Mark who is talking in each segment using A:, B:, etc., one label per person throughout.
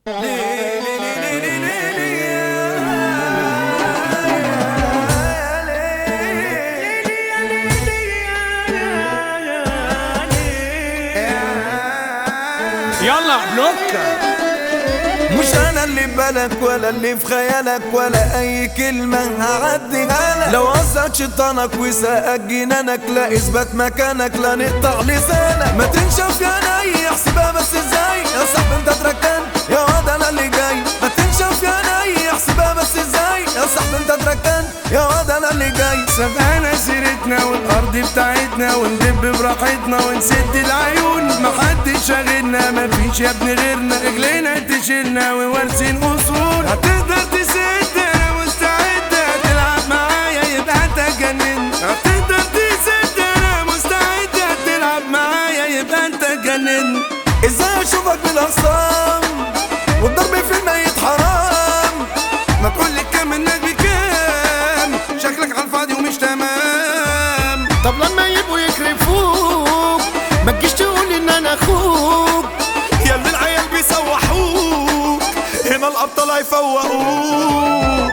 A: يلا بلوكة.
B: مش انا اللي ببالك ولا اللي في خيالك ولا اي كلمة هعديها لك. لو قصد شيطانك وساقك جنانك لا اثبت مكانك لا نقطع لسانك. ما تنشف يا ناي احسبها بس ازاي يا صاحبي انت تركان يا واد انا اللي جاي. ما تنشف يا ناي احسبها بس ازاي يا صاحبي انت تركان يا واد انا اللي جاي.
C: سبقنا سيرتنا والارض بتاعتنا وندب براحتنا ونسد العيون. محدش شاغلنا مفيش يا ابني غيرنا رجلينا تشيلنا ووارثين اصول. هتقدر تسد انا مستعد تلعب معايا يبقى انت جننت. هتقدر تسد انا مستعد تلعب معايا يبقى انت جننت.
B: ازاي اشوفك بالاخصام والضرب في الميت حرام.
C: ما تقولي كام منك بكام شكلك عالفاضي ومش تمام.
A: طب لما يبقوا يكرفوك ما تجيش تقول ان انا اخوك.
B: يا اللي العيال بيسوحوك هنا الابطال هيفوقوك.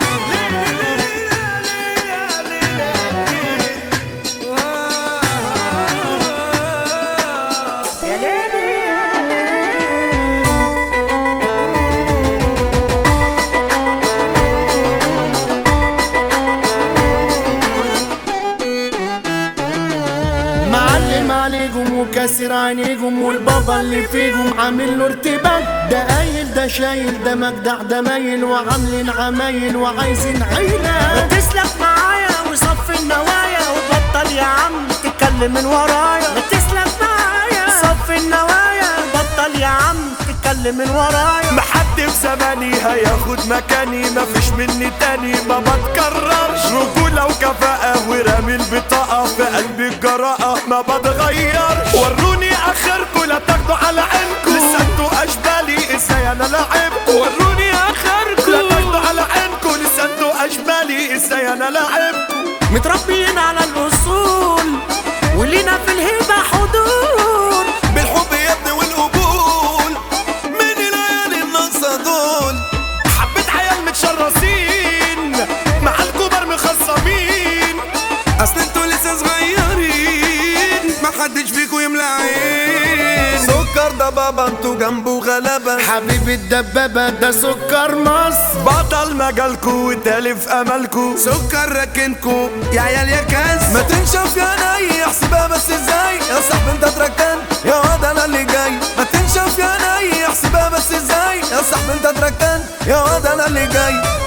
A: معلم عليكم وكاسر عينيكم والبابا اللي فيكم عامل له ارتباك. ده قايل ده شايل ده مجدع ده مايل وعاملين عمايل وعايزين عيلة.
D: تسلك معايا وصف النوايا وبطل يا عم تتكلم من ورايا. تسلك معايا صف النوايا بطل يا عم تتكلم من ورايا.
B: محد في زماني هياخد مكاني مفيش مني تاني ما بتكررش. رجولة وكفاءة ورامي البطاقة في قلبي الجراءة ما بتغيرش. وروني اخركوا لا تاخدوا على عينكوا لسه انتوا اشبالي ازاي انا لاعبكوا. وروني اخركوا لا تاخدوا على عينكوا لسه انتوا اشبالي ازاي انا لاعبكوا.
D: متربيين على الاصول ولينا في الهيبة حضور.
B: بالحب يا ابني والقبول من الليالي الناقصة دول. حبيت عيال متشرسين مع الكبار مخصمين.
C: اصل انتوا لسه صغيرين محدش فيكوا يملى عين.
B: سكر ده بابا انتوا جنبه غلبة.
A: حبيب الدبابة ده سكر مصر.
B: بطل مجالكوا وتالف املكوا.
C: سكر ركنكوا يا عيال يا كاس.
B: ما تنشف يا ناي احسبها بس ازاي يا صاحبي انت تركان يا واد انا اللي جاي. ما تنشف يا ناي احسبها بس ازاي يا صاحبي انت تركان يا واد انا اللي جاي.